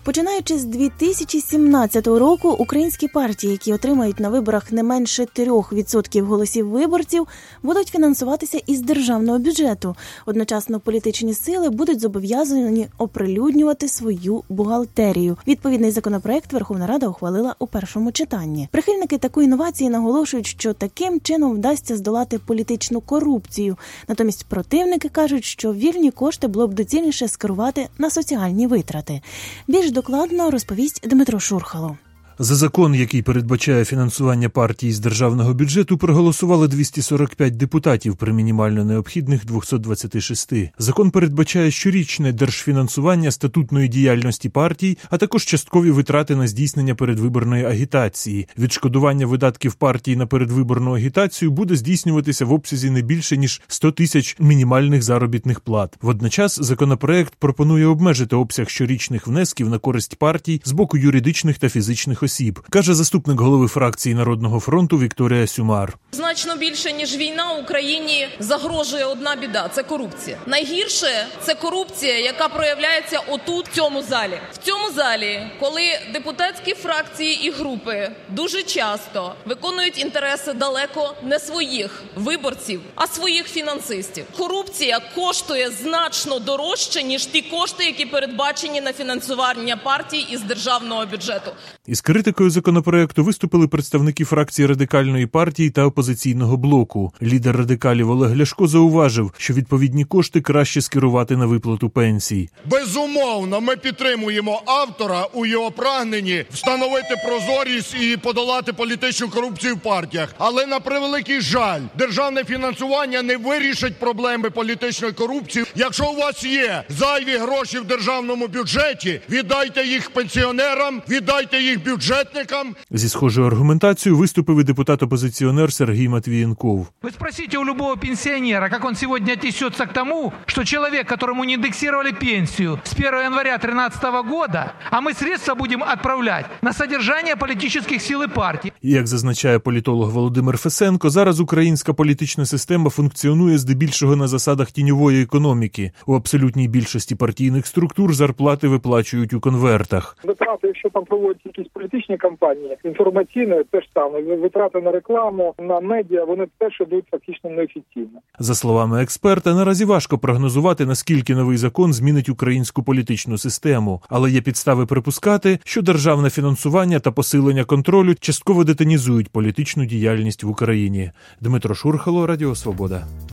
Починаючи з 2017 року, українські партії, які отримають на виборах не менше 3% голосів виборців, будуть фінансуватися із державного бюджету. Одночасно політичні сили будуть зобов'язані оприлюднювати свою бухгалтерію. Відповідний законопроект Верховна Рада ухвалила у першому читанні. Прихильники такої інновації наголошують, що таким чином вдасться здолати політичну корупцію. Натомість противники кажуть, що вільні кошти було б доцільніше скерувати на соціальні витрати. Більш докладно розповість Дмитро Шурхало. За закон, який передбачає фінансування партій з державного бюджету, проголосували 245 депутатів при мінімально необхідних 226. Закон передбачає щорічне держфінансування статутної діяльності партій, а також часткові витрати на здійснення передвиборної агітації. Відшкодування видатків партій на передвиборну агітацію буде здійснюватися в обсязі не більше, ніж 100 тисяч мінімальних заробітних плат. Водночас законопроект пропонує обмежити обсяг щорічних внесків на користь партій з боку юридичних та фізичних осіб, каже заступник голови фракції Народного фронту Вікторія Сюмар. Значно більше, ніж війна, Україні загрожує одна біда – це корупція. Найгірше – це корупція, яка проявляється отут, в цьому залі. В цьому залі, коли депутатські фракції і групи дуже часто виконують інтереси далеко не своїх виборців, а своїх фінансистів. Корупція коштує значно дорожче, ніж ті кошти, які передбачені на фінансування партій із державного бюджету. Із критикою законопроекту виступили представники фракції Радикальної партії та опозиційного блоку. Лідер радикалів Олег Ляшко зауважив, що відповідні кошти краще скерувати на виплату пенсій. Безумовно, ми підтримуємо автора у його прагненні встановити прозорість і подолати політичну корупцію в партіях. Але, на превеликий жаль, державне фінансування не вирішить проблеми політичної корупції. Якщо у вас є зайві гроші в державному бюджеті, віддайте їх пенсіонерам, віддайте їх бюджетникам. Зі схожою аргументацією виступив і депутат-опозиціонер Сергій Матвієнков. Ви спросите у любого пенсіонера, як він сьогодні віднесеться к тому, що чоловік, якому не індексували пенсію з 1 января 2013 року, а ми средства будемо відправляти на содержання політичних сил і партій. Як зазначає політолог Володимир Фесенко, зараз українська політична система функціонує здебільшого на засадах тіньової економіки. У абсолютній більшості партійних структур зарплати виплачують у конвертах. Витрати, якщо там проводять якісь політичні кампанії, інформаційні, те ж саме, витрати на рекламу, на медіа, вони теж йдуть фактично неофіційно. За словами експерта, наразі важко прогнозувати, наскільки новий закон змінить українську політичну систему, але є підстави припускати, що державне фінансування та посилення контролю частково детонізують політичну діяльність в Україні. Дмитро Шурхало, Радіо Свобода.